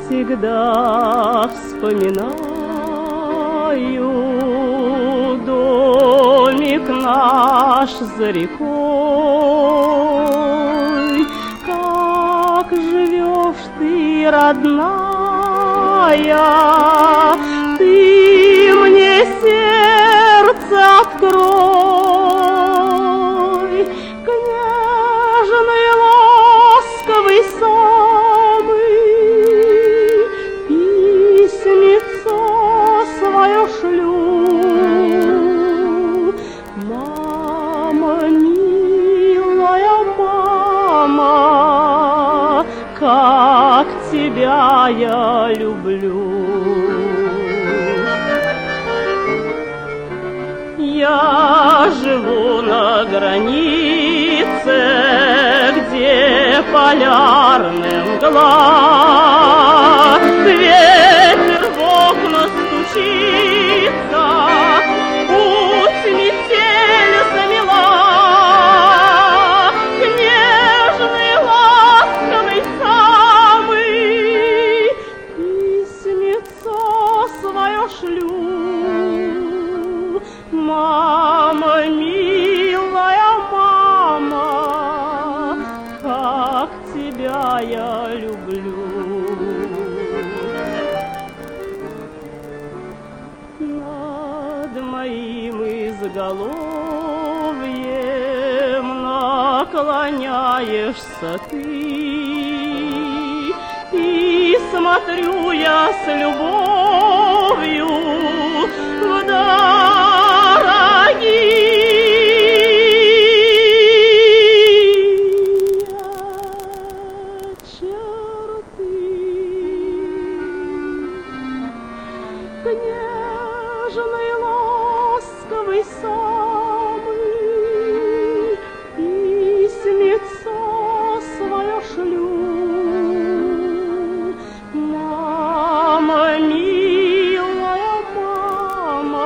всегда вспоминаю домик наш за рекой. Как живешь ты, родная, ты мне сердце открой. Нежный ласковый самый письмецо свое шлю. Мама, милая мама, как тебя я люблю. Я живу на границе, где полярная мгла. Ветер в окна стучится, путь метель замела. Нежный ласковый самый письмецо свое шлю. Мама, милая мама, как тебя я люблю. Над моим изголовьем наклоняешься ты, и смотрю я с любовью вдаль. Нежный ласковый самый письмецо свое шлю. Мама, милая мама,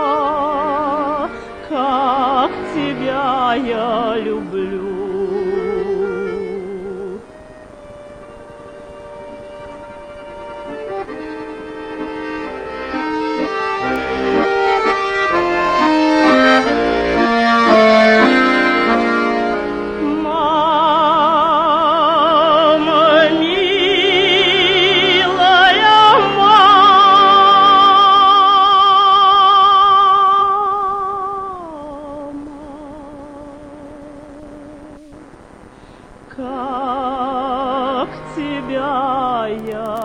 как тебя я люблю. Как тебя я